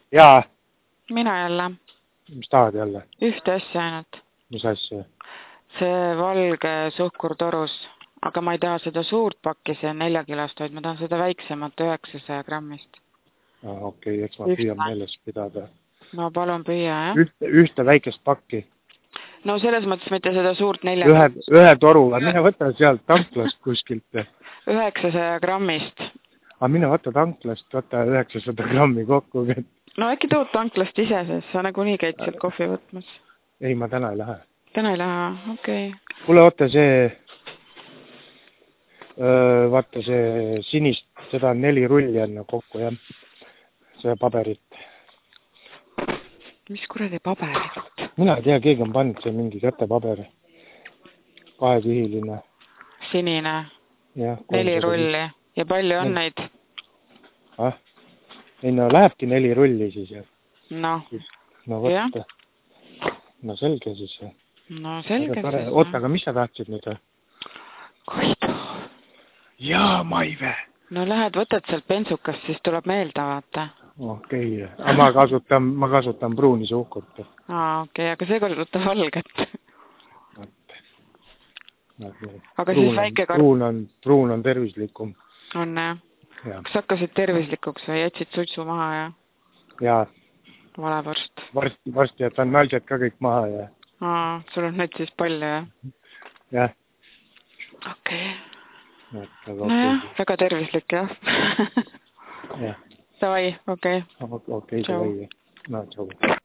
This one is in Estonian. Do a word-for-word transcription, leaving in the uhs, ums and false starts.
Jaa. Mina jälle. Mis tahad jälle? Ühte asja ainult. Mis asja? See valge suhkurtorus, aga ma ei taha seda suurt pakki, see on neljakilost, vaid ma tahan seda väiksemat üheksasaja grammist. Ah, okei, okay, eks ma püüan meeles pidada. No palun püüa, jah? Ühte, ühte väikest pakki. No selles mõttes mitte seda suurt neljakilost. Ühe, ühe toru, mine võta sealt tanklast kuskilt. üheksasaja grammist. Aga mine võta tanklast, võta üheksasada grammi kokku. No äkki tood tanklast ise, sest sa nagu nii käid sealt kohvi võtmas. Ei, ma täna ei lähe. Täna ei lähe, okei. Okay. Kuule, oota see, öö, vaata see sinist, seda on neli rulli enne kokku, jah. See paberit. Mis kuradi paberit? Mina ei tea, keegi on pannud see mingi kätepaberi. Kahekihiline. Sinine. Ja, neli rulli. Ja palju on neid? Ah? Ei, no lähebki neli rulli siis, jah. No. No võtta. No selge siis, jah. No selge siis. Oota, aga mis sa tahtsid nüüd? Koidu. Jaa, Maive. No lähed, võtad sealt bensukast, siis tuleb meelde vaata. Okei, okay. Aga ma kasutan, ma kasutan pruuni suhkurt. Aa, okei, okay. Aga see kasutab valget. No, aga pruun siis väike kart... Pruun on, pruun on tervislikum. On, jah? Ja. Kas hakkasid tervislikuks või jätsid sutsu maha ja? Jaa. Vale vorst. Varsti, varsti jätan naised ka kõik maha ja... Aa, sul on neid siis palju, jah? Jah. Okei. Okay. No jah, väga tervislik, jah. Jah. Davai, okei. Okay. Okei, okay, davai. No, tšau.